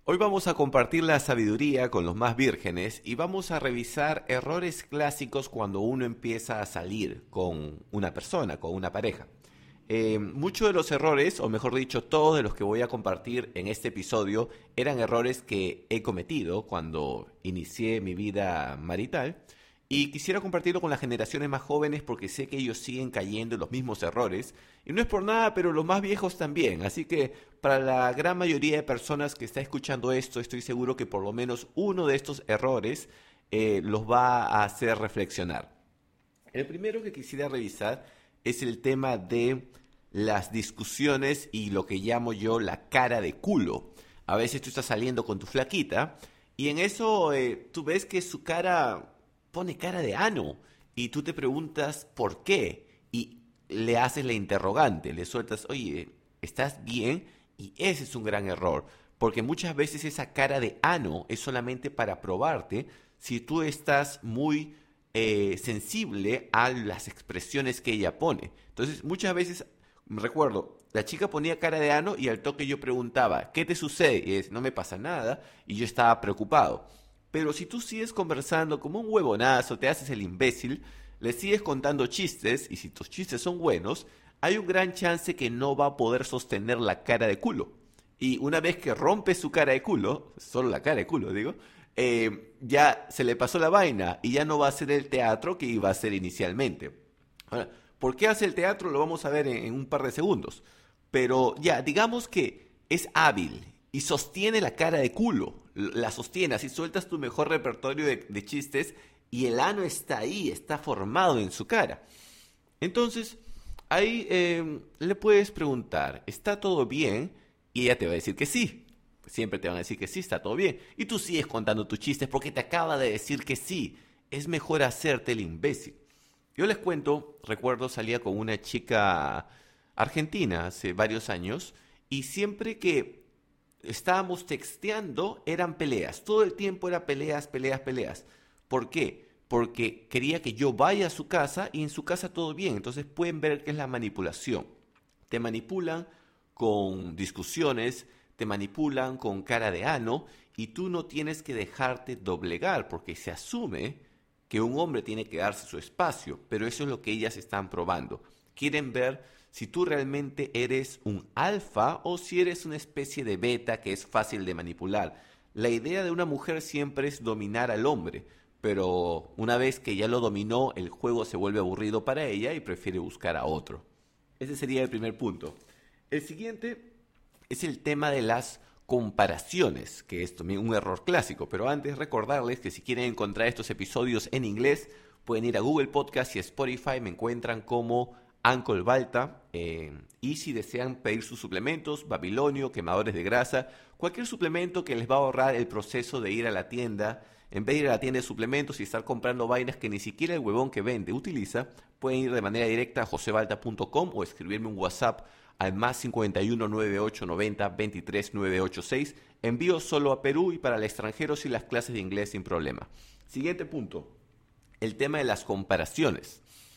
Hoy vamos a compartir la sabiduría con los más vírgenes y vamos a revisar errores clásicos cuando uno empieza a salir con una persona, con una pareja. Muchos de los errores, o mejor dicho, todos de los que voy a compartir en este episodio, eran errores que he cometido cuando inicié mi vida marital. Y quisiera compartirlo con las generaciones más jóvenes porque sé que ellos siguen cayendo en los mismos errores. Y no es por nada, pero los más viejos también. Así que para la gran mayoría de personas que está escuchando esto, estoy seguro que por lo menos uno de estos errores los va a hacer reflexionar. El primero que quisiera revisar es el tema de las discusiones y lo que llamo yo la cara de culo. A veces tú estás saliendo con tu flaquita y en eso tú ves que su cara pone cara de ano y tú te preguntas por qué y le haces la interrogante, le sueltas, oye, ¿estás bien? Y ese es un gran error, porque muchas veces esa cara de ano es solamente para probarte si tú estás muy sensible a las expresiones que ella pone. Entonces, muchas veces, recuerdo, la chica ponía cara de ano y al toque yo preguntaba, ¿qué te sucede? Y es, no me pasa nada, y yo estaba preocupado. Pero si tú sigues conversando como un huevonazo, te haces el imbécil, le sigues contando chistes, y si tus chistes son buenos, hay un gran chance que no va a poder sostener la cara de culo. Y una vez que rompe su cara de culo, solo la cara de culo, digo, ya se le pasó la vaina y ya no va a ser el teatro que iba a ser inicialmente. Ahora, ¿por qué hace el teatro? Lo vamos a ver en un par de segundos. Pero ya, digamos que es hábil y sostiene la cara de culo. La sostiene, así sueltas tu mejor repertorio de chistes y el ano está ahí, está formado en su cara. Entonces, ahí le puedes preguntar, ¿está todo bien? Y ella te va a decir que sí. Siempre te van a decir que sí, está todo bien. Y tú sigues contando tus chistes porque te acaba de decir que sí. Es mejor hacerte el imbécil. Yo les cuento, recuerdo salía con una chica argentina hace varios años y siempre que estábamos texteando eran peleas. Todo el tiempo era peleas, peleas, peleas. ¿Por qué? Porque quería que yo vaya a su casa y en su casa todo bien. Entonces pueden ver que es la manipulación. Te manipulan con discusiones, te manipulan con cara de ano y tú no tienes que dejarte doblegar porque se asume que un hombre tiene que darse su espacio, pero eso es lo que ellas están probando. Quieren ver si tú realmente eres un alfa o si eres una especie de beta que es fácil de manipular. La idea de una mujer siempre es dominar al hombre, pero una vez que ya lo dominó, el juego se vuelve aburrido para ella y prefiere buscar a otro. Ese sería el primer punto. El siguiente es el tema de las comparaciones, que es también un error clásico, pero antes recordarles que si quieren encontrar estos episodios en inglés, pueden ir a Google Podcast y Spotify, me encuentran como Uncle Balta, y si desean pedir sus suplementos, Babilonio, quemadores de grasa, cualquier suplemento que les va a ahorrar el proceso de ir a la tienda, en vez de ir a la tienda de suplementos y estar comprando vainas que ni siquiera el huevón que vende utiliza, pueden ir de manera directa a josebalta.com o escribirme un WhatsApp al más 51 98 90 23 986. Envío solo a Perú y para el extranjero sin las clases de inglés sin problema. Siguiente punto, el tema de las comparaciones.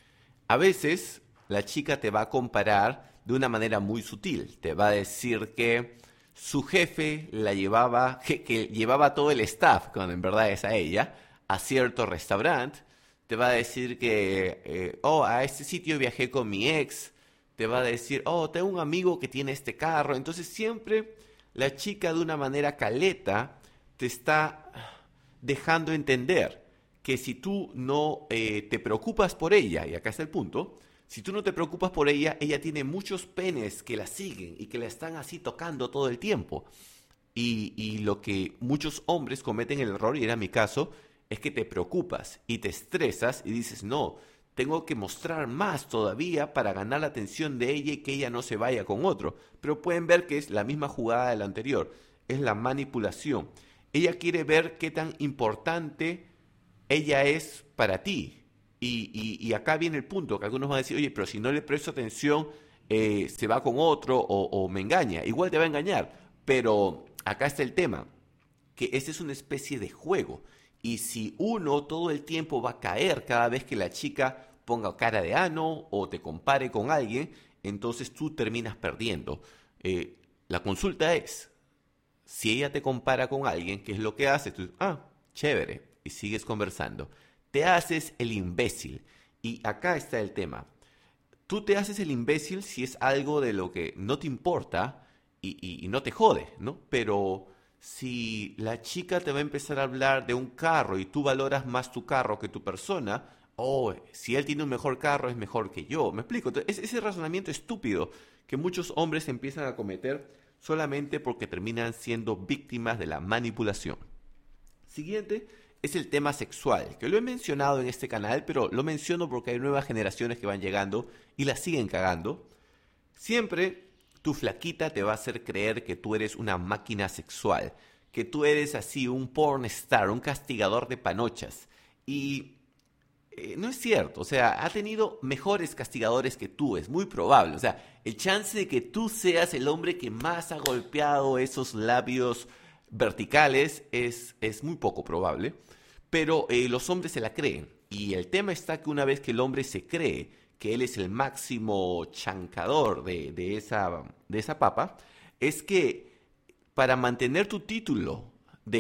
A veces la chica te va a comparar de una manera muy sutil. Te va a decir que su jefe la llevaba, que llevaba todo el staff, cuando en verdad es a ella, a cierto restaurante. Te va a decir que, a este sitio viajé con mi ex. Te va a decir, tengo un amigo que tiene este carro. Entonces siempre la chica de una manera caleta te está dejando entender que si tú no te preocupas por ella, y acá está el punto, si tú no te preocupas por ella, ella tiene muchos penes que la siguen y que la están así tocando todo el tiempo. Y lo que muchos hombres cometen el error, y era mi caso, es que te preocupas y te estresas y dices, no, tengo que mostrar más todavía para ganar la atención de ella y que ella no se vaya con otro. Pero pueden ver que es la misma jugada de la anterior, es la manipulación. Ella quiere ver qué tan importante ella es para ti. Y acá viene el punto, que algunos van a decir, oye, pero si no le presto atención, se va con otro o me engaña. Igual te va a engañar, pero acá está el tema, que esta es una especie de juego. Y si uno todo el tiempo va a caer cada vez que la chica ponga cara de ano o te compare con alguien, entonces tú terminas perdiendo. La consulta es, Si ella te compara con alguien, ¿qué es lo que hace? Tú, chévere, y sigues conversando. Te haces el imbécil. Y acá está el tema. Tú te haces el imbécil si es algo de lo que no te importa y no te jode, ¿no? Pero si la chica te va a empezar a hablar de un carro y tú valoras más tu carro que tu persona, si él tiene un mejor carro es mejor que yo. ¿Me explico? Entonces, ese razonamiento estúpido que muchos hombres empiezan a cometer solamente porque terminan siendo víctimas de la manipulación. Siguiente es el tema sexual, que lo he mencionado en este canal, pero lo menciono porque hay nuevas generaciones que van llegando y la siguen cagando. Siempre tu flaquita te va a hacer creer que tú eres una máquina sexual, que tú eres así un porn star, un castigador de panochas. Y no es cierto, o sea, ha tenido mejores castigadores que tú, es muy probable. O sea, el chance de que tú seas el hombre que más ha golpeado esos labios verticales es muy poco probable, pero los hombres se la creen. Y el tema está que una vez que el hombre se cree que él es el máximo chancador de esa papa, es que para mantener tu título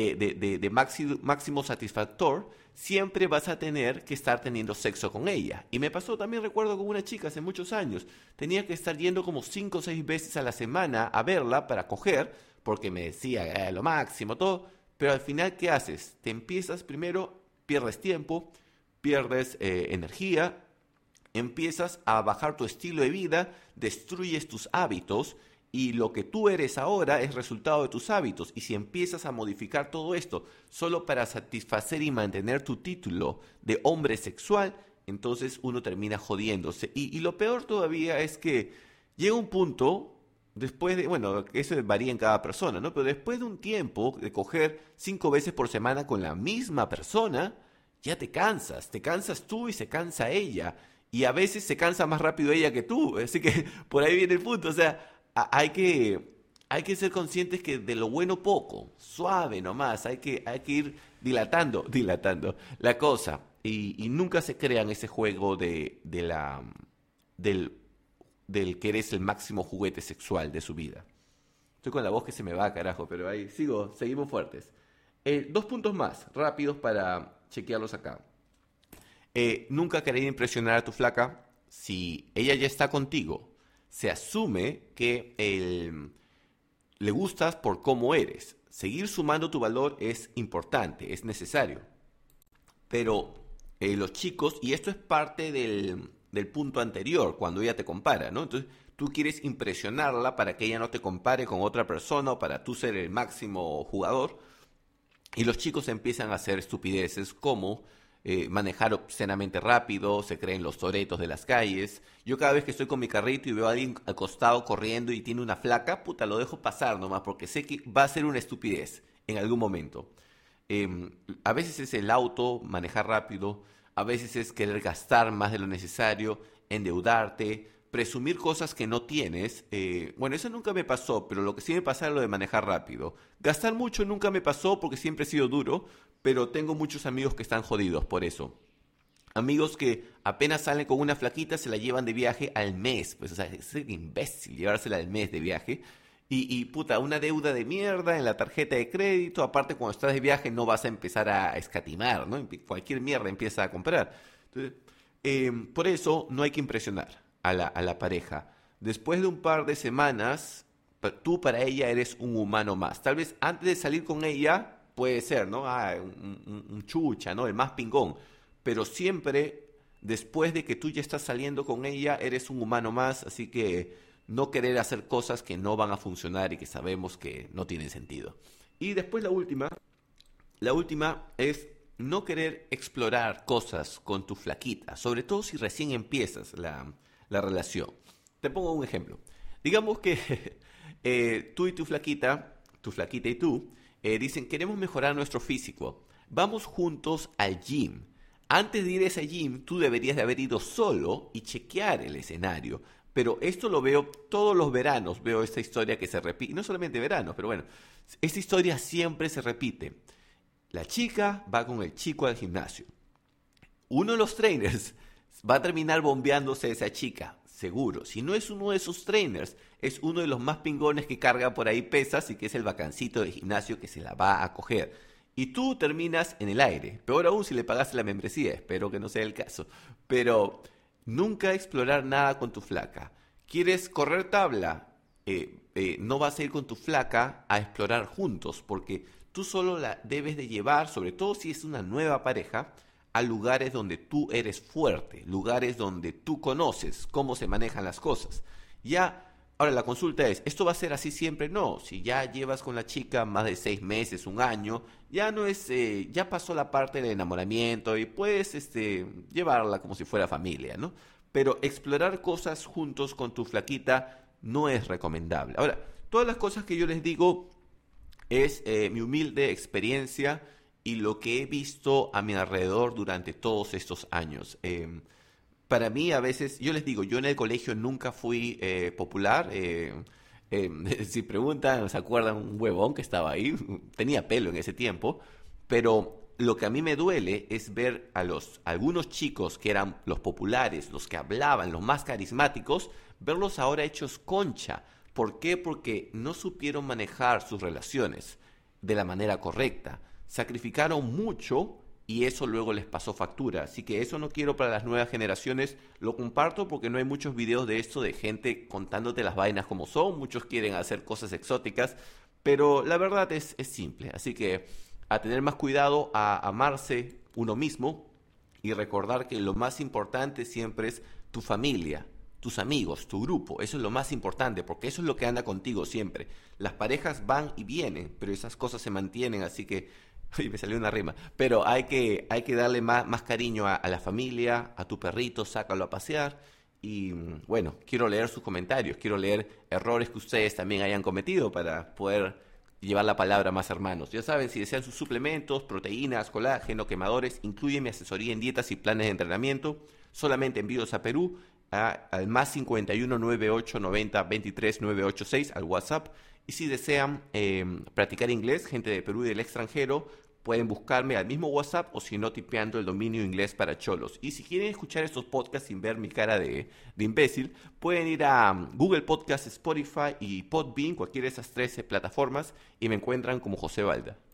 de máximo satisfactor, siempre vas a tener que estar teniendo sexo con ella. Y me pasó también, recuerdo, con una chica hace muchos años. Tenía que estar yendo como 5 o 6 veces a la semana a verla para coger, porque me decía lo máximo, todo. Pero al final, ¿qué haces? Te empiezas primero, pierdes tiempo, pierdes energía, empiezas a bajar tu estilo de vida, destruyes tus hábitos y lo que tú eres ahora es resultado de tus hábitos. Y si empiezas a modificar todo esto solo para satisfacer y mantener tu título de hombre sexual, entonces uno termina jodiéndose. Y lo peor todavía es que llega un punto, después de, bueno, eso varía en cada persona, ¿no? Pero después de un tiempo de coger 5 veces por semana con la misma persona, ya te cansas tú y se cansa ella. Y a veces se cansa más rápido ella que tú. Así que por ahí viene el punto. O sea, hay que ser conscientes que de lo bueno poco, suave nomás, hay que ir dilatando la cosa. Y nunca se crean ese juego del, del que eres el máximo juguete sexual de su vida. Estoy con la voz que se me va, carajo, pero ahí seguimos fuertes. 2 puntos más, rápidos para chequearlos acá. Nunca querer impresionar a tu flaca. Si ella ya está contigo, se asume que le gustas por cómo eres. Seguir sumando tu valor es importante, es necesario. Pero los chicos, y esto es parte del punto anterior, cuando ella te compara, ¿no? Entonces, tú quieres impresionarla para que ella no te compare con otra persona o para tú ser el máximo jugador. Y los chicos empiezan a hacer estupideces como manejar obscenamente rápido, se creen los toretos de las calles. Yo cada vez que estoy con mi carrito y veo a alguien al costado corriendo y tiene una flaca, puta, lo dejo pasar nomás porque sé que va a ser una estupidez en algún momento. A veces es el auto, manejar rápido, a veces es querer gastar más de lo necesario, endeudarte, presumir cosas que no tienes. Bueno, eso nunca me pasó, pero lo que sí me pasa es lo de manejar rápido. Gastar mucho nunca me pasó porque siempre he sido duro, pero tengo muchos amigos que están jodidos por eso. Amigos que apenas salen con una flaquita se la llevan de viaje al mes. Pues, o sea, es un imbécil llevársela al mes de viaje. Puta, una deuda de mierda en la tarjeta de crédito. Aparte, cuando estás de viaje no vas a empezar a escatimar, ¿no? Cualquier mierda empieza a comprar. Entonces, por eso no hay que impresionar a la pareja. Después de un par de semanas, tú para ella eres un humano más. Tal vez antes de salir con ella, puede ser, ¿no? Un chucha, ¿no? El más pingón. Pero siempre, después de que tú ya estás saliendo con ella, eres un humano más, así que no querer hacer cosas que no van a funcionar y que sabemos que no tienen sentido. Y después la última es no querer explorar cosas con tu flaquita, sobre todo si recién empiezas la relación. Te pongo un ejemplo. Digamos que tú y tu flaquita y tú, dicen, queremos mejorar nuestro físico. Vamos juntos al gym. Antes de ir a ese gym, tú deberías de haber ido solo y chequear el escenario. Pero esto lo veo todos los veranos, veo esta historia que se repite. No solamente veranos, pero bueno, esta historia siempre se repite. La chica va con el chico al gimnasio. Uno de los trainers va a terminar bombeándose a esa chica. seguro. Si no es uno de esos trainers, es uno de los más pingones que carga por ahí pesas y que es el bacancito de gimnasio que se la va a coger. Y tú terminas en el aire. Peor aún si le pagaste la membresía, espero que no sea el caso. Pero nunca explorar nada con tu flaca. ¿Quieres correr tabla? No vas a ir con tu flaca a explorar juntos, porque tú solo la debes de llevar, sobre todo si es una nueva pareja, a lugares donde tú eres fuerte, lugares donde tú conoces cómo se manejan las cosas. Ya, ahora la consulta es, ¿esto va a ser así siempre? No, si ya llevas con la chica más de 6 meses, un año, ya no es, ya pasó la parte del enamoramiento y puedes llevarla como si fuera familia, ¿no? Pero explorar cosas juntos con tu flaquita no es recomendable. Ahora, todas las cosas que yo les digo es mi humilde experiencia y lo que he visto a mi alrededor durante todos estos años. Para mí, a veces, yo les digo, yo en el colegio nunca fui popular. Si preguntan, ¿se acuerdan un huevón que estaba ahí? Tenía pelo en ese tiempo, pero lo que a mí me duele es ver a algunos chicos que eran los populares, los que hablaban, los más carismáticos, verlos ahora hechos concha. ¿Por qué? Porque no supieron manejar sus relaciones de la manera correcta. Sacrificaron mucho y eso luego les pasó factura. Así que eso no quiero para las nuevas generaciones. Lo comparto porque no hay muchos videos de esto de gente contándote las vainas como son. Muchos quieren hacer cosas exóticas, pero la verdad es simple. Así que a tener más cuidado, a amarse uno mismo y recordar que lo más importante siempre es tu familia, tus amigos, tu grupo. Eso es lo más importante porque eso es lo que anda contigo siempre. Las parejas van y vienen, pero esas cosas se mantienen, así que ay, me salió una rima. Pero hay que darle más cariño a la familia, a tu perrito, sácalo a pasear. Y bueno, quiero leer sus comentarios, quiero leer errores que ustedes también hayan cometido para poder llevar la palabra a más hermanos. Ya saben, si desean sus suplementos, proteínas, colágeno, quemadores, incluye mi asesoría en dietas y planes de entrenamiento. Solamente envíos a Perú al más 51 98 90 23 986 al WhatsApp. Y si desean practicar inglés, gente de Perú y del extranjero, pueden buscarme al mismo WhatsApp o si no, tipeando el dominio inglés para cholos. Y si quieren escuchar estos podcasts sin ver mi cara de imbécil, pueden ir a Google Podcasts, Spotify y Podbean, cualquiera de esas 13 plataformas, y me encuentran como José Balda.